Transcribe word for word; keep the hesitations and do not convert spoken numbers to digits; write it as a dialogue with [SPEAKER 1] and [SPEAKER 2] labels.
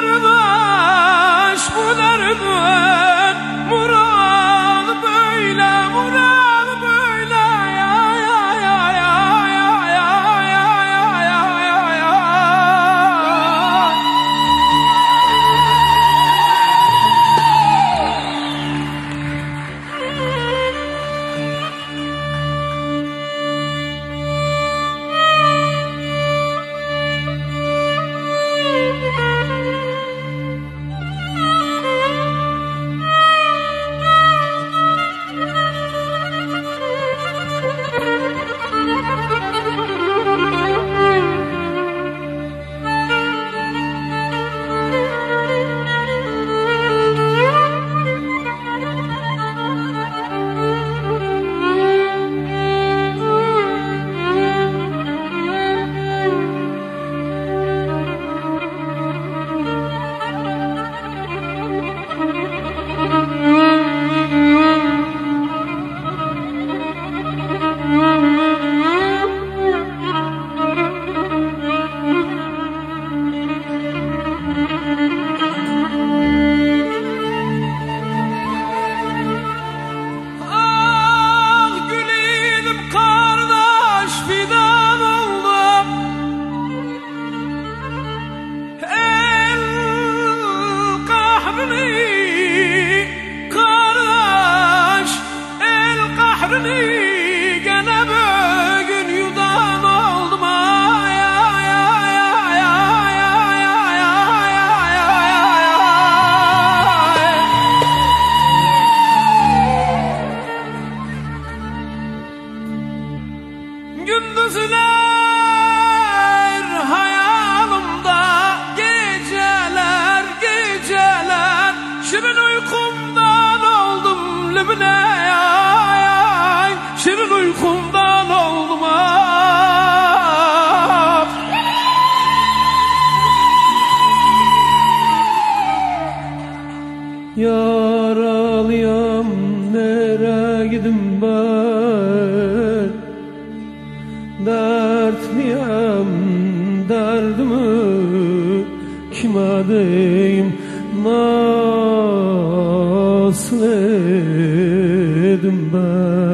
[SPEAKER 1] kardeş bu derdin Murat böyle, Murat böyle ya ya ya ya ya ya ya ya ya ya. Gene bugün yudan oldum ay ay ay ay ay ay ay ay ay ay. Gündüzler hayalimda, geceler geceler şirin uykumdan oldum libne. Şirin uykumdan oldum ah. Yaralıyam nere gidim ben, dertliyem derdimi kime deyim, nasıl edim ben.